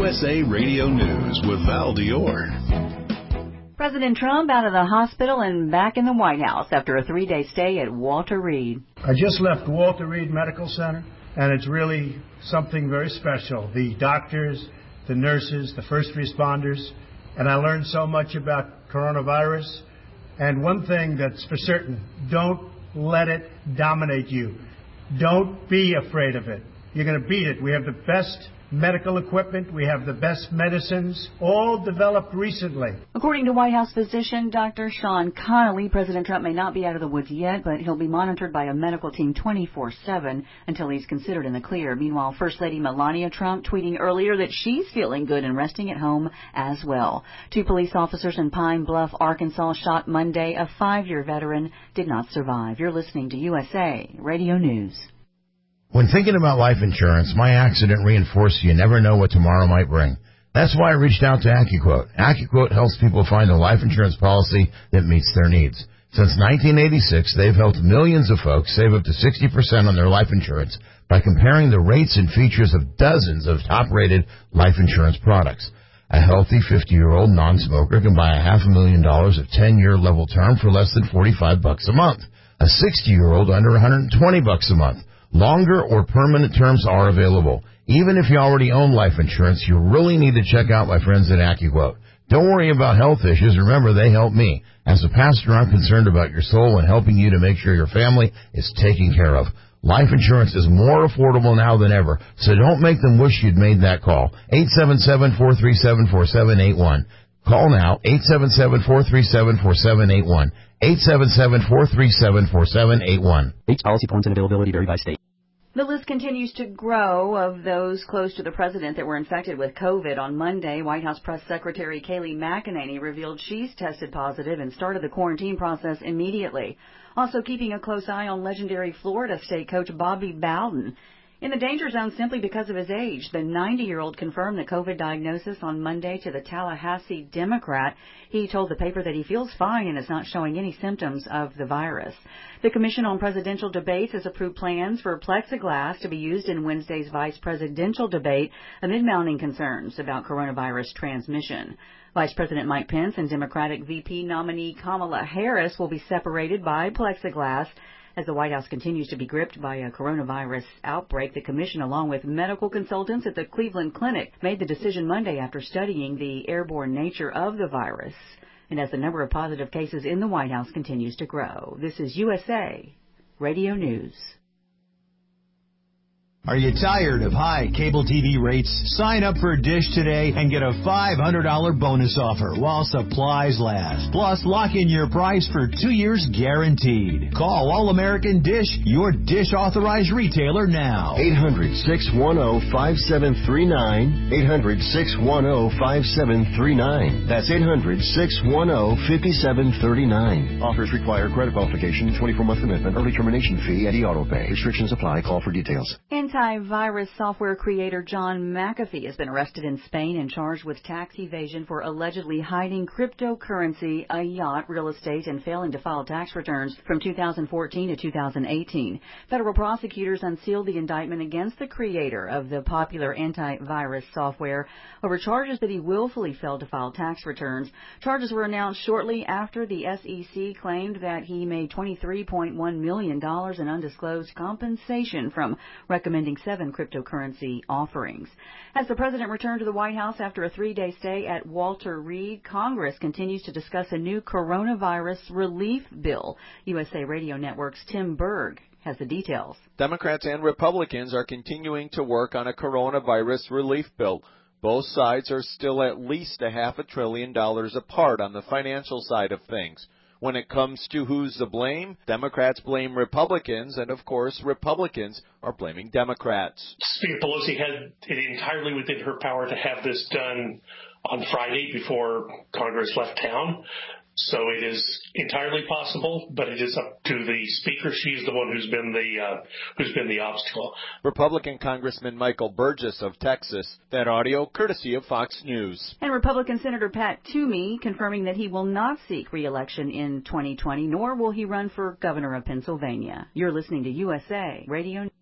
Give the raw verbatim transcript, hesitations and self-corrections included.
S A Radio News with Val Dior. President Trump out of the hospital and back in the White House after a three-day stay at Walter Reed. I just left Walter Reed Medical Center, and it's really something very special. The doctors, the nurses, the first responders, and I learned so much about coronavirus. And one thing that's for certain, don't let it dominate you. Don't be afraid of it. You're going to beat it. We have the best medical equipment. We have the best medicines, all developed recently. According to White House physician Doctor Sean Connolly, President Trump may not be out of the woods yet, but he'll be monitored by a medical team twenty-four seven until he's considered in the clear. Meanwhile, First Lady Melania Trump tweeting earlier that she's feeling good and resting at home as well. Two police officers in Pine Bluff, Arkansas, shot Monday. A five-year veteran did not survive. You're listening to U S A Radio News. When thinking about life insurance, my accident reinforced you never know what tomorrow might bring. That's why I reached out to AccuQuote. AccuQuote helps people find a life insurance policy that meets their needs. Since nineteen eighty-six, they've helped millions of folks save up to sixty percent on their life insurance by comparing the rates and features of dozens of top-rated life insurance products. A healthy fifty-year-old non-smoker can buy a half a million dollars of ten-year level term for less than forty-five bucks a month. A sixty-year-old under one hundred twenty bucks a month. Longer or permanent terms are available. Even if you already own life insurance, you really need to check out my friends at AccuQuote. Don't worry about health issues. Remember, they help me. As a pastor, I'm concerned about your soul and helping you to make sure your family is taken care of. Life insurance is more affordable now than ever, so don't make them wish you'd made that call. eight seven seven, four three seven, four seven eight one. Call now, eight seven seven, four three seven, four seven eight one. eight seven seven, four three seven, four seven eight one. Each policy forms and availability vary by state. The list continues to grow of those close to the president that were infected with COVID. On Monday, White House Press Secretary Kayleigh McEnany revealed she's tested positive and started the quarantine process immediately. Also keeping a close eye on legendary Florida State coach Bobby Bowden. In the danger zone simply because of his age, the ninety-year-old confirmed the COVID diagnosis on Monday to the Tallahassee Democrat. He told the paper that he feels fine and is not showing any symptoms of the virus. The Commission on Presidential Debates has approved plans for plexiglass to be used in Wednesday's vice presidential debate amid mounting concerns about coronavirus transmission. Vice President Mike Pence and Democratic V P nominee Kamala Harris will be separated by plexiglass. As the White House continues to be gripped by a coronavirus outbreak, the commission, along with medical consultants at the Cleveland Clinic, made the decision Monday after studying the airborne nature of the virus. And as the number of positive cases in the White House continues to grow. This is U S A Radio News. Are you tired of high cable T V rates? Sign up for Dish today and get a five hundred dollars bonus offer while supplies last. Plus, lock in your price for two years guaranteed. Call All American Dish, your Dish authorized retailer now. eight hundred, six one zero, five seven three nine. eight hundred, six one zero, five seven three nine. That's eight hundred, six one zero, five seven three nine. Offers require credit qualification, twenty-four month commitment, early termination fee, and e-auto pay. Restrictions apply. Call for details. Antivirus software creator John McAfee has been arrested in Spain and charged with tax evasion for allegedly hiding cryptocurrency, a yacht, real estate, and failing to file tax returns from two thousand fourteen to two thousand eighteen. Federal prosecutors unsealed the indictment against the creator of the popular antivirus software over charges that he willfully failed to file tax returns. Charges were announced shortly after the S E C claimed that he made twenty-three point one million dollars in undisclosed compensation from recommending seven cryptocurrency offerings. As the president returned to the White House after a three-day stay at Walter Reed, Congress continues to discuss a new coronavirus relief bill. U S A Radio Network's Tim Berg has the details. Democrats and Republicans are continuing to work on a coronavirus relief bill. Both sides are still at least a half a trillion dollars apart on the financial side of things. When it comes to who's to blame, Democrats blame Republicans, and of course, Republicans are blaming Democrats. Speaker Pelosi had it entirely within her power to have this done on Friday before Congress left town. So it is entirely possible, but it is up to the Speaker. She's the one who's been the uh, who's been the obstacle. Republican Congressman Michael Burgess of Texas. That audio courtesy of Fox News. And Republican Senator Pat Toomey confirming that he will not seek re-election in twenty twenty, nor will he run for governor of Pennsylvania. You're listening to U S A Radio.